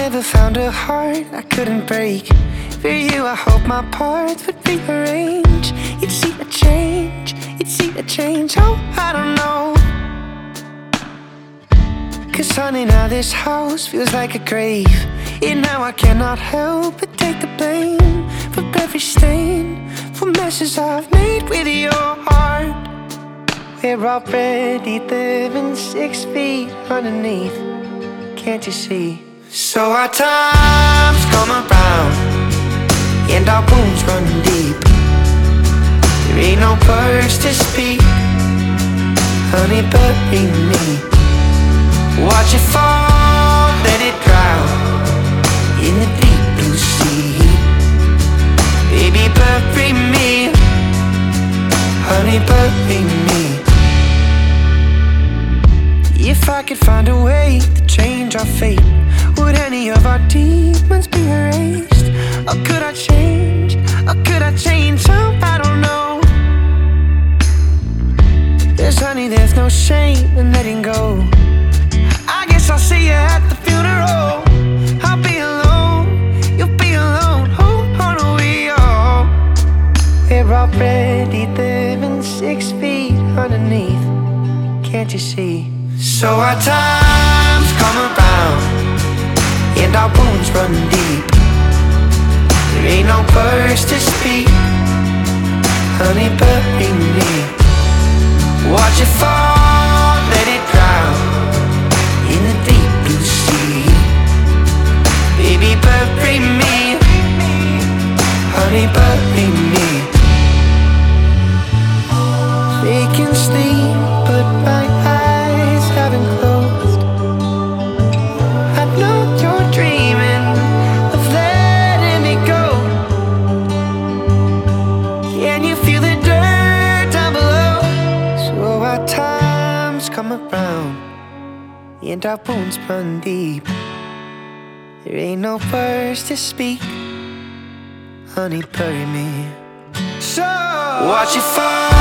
never found a heart I couldn't break. For you I hope my parts would rearrange. You'd see a change, you'd see a change. Oh, I don't know. 'Cause honey, now this house feels like a grave. And now I cannot help but take the blame for every stain, for messes I've made with your heart. We're already living 6 feet underneath, can't you see? So our time's come around, and our wounds run deep. There ain't no words to speak, honey, bury me. Watch it fall, let it drown in the deep blue sea. Baby, bury me, honey, bury me. If I could find a way to change our fate, would any of our demons be erased? Or could I change, or could I change? Oh, I don't know. 'Cause honey, there's no shame in letting go. I guess I'll see you at the funeral. I'll be alone, you'll be alone. Oh, no, we all, we're already living 6 feet underneath, can't you see? So our time's come around, and our wounds run deep. There ain't no words to speak, honey, bury me. Watch it fall, let it drown in the deep blue sea. Baby, bury me, honey, bury me. Vacant sleep, but my eyes haven't closed. I know you're dreaming of letting me go. Can you feel the dirt down below? So our time's come around, and our wounds run deep. There ain't no words to speak, honey, bury me. So watch it fall,